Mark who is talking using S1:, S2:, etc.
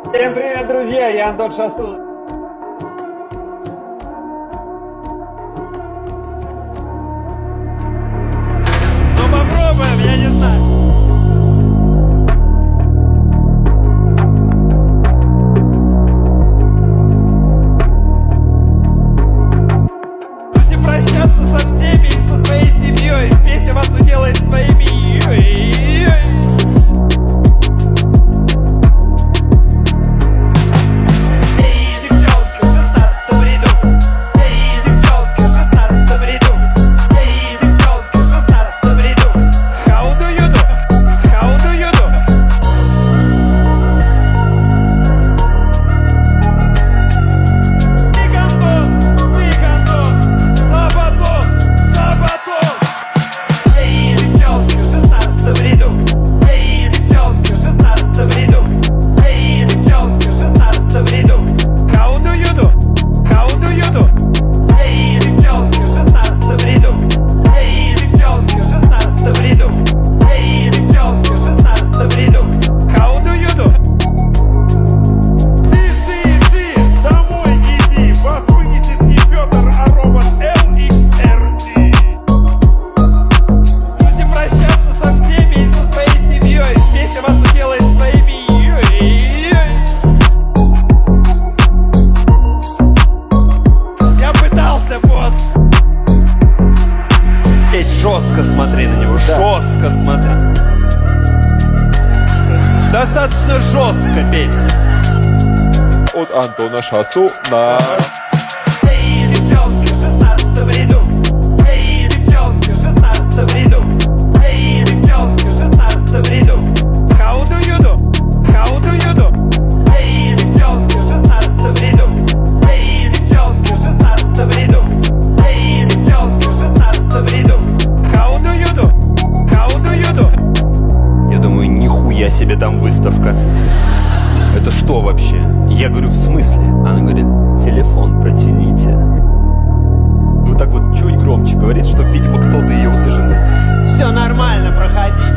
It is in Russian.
S1: Всем привет, друзья! Я Антон Шастун.
S2: Ну попробуем, я не знаю. Будете прощаться со всеми и со своей семьей. Петя вас уделает своими. Жестко смотри на него, да. Жестко смотри. Достаточно жестко, Петь.
S3: От Антона Шастуна.
S2: Эй, девчонки, 16 в ряду. Эй, девчонки, 16 в ряду. Эй, девчонки, 16 в ряду. How do you do? How do you do? Эй, девчонки, 16 в ряду. Эй, девчонки, 16 в ряду. Эй, девчонки, 16 в ряду. How do you do? How do you do? Я думаю, нихуя себе там выставка. Это что вообще? Я говорю, в смысле? Она говорит, телефон протяните. Вот так вот чуть громче говорит, чтобы, видимо, кто-то ее услышал. Все нормально, проходи.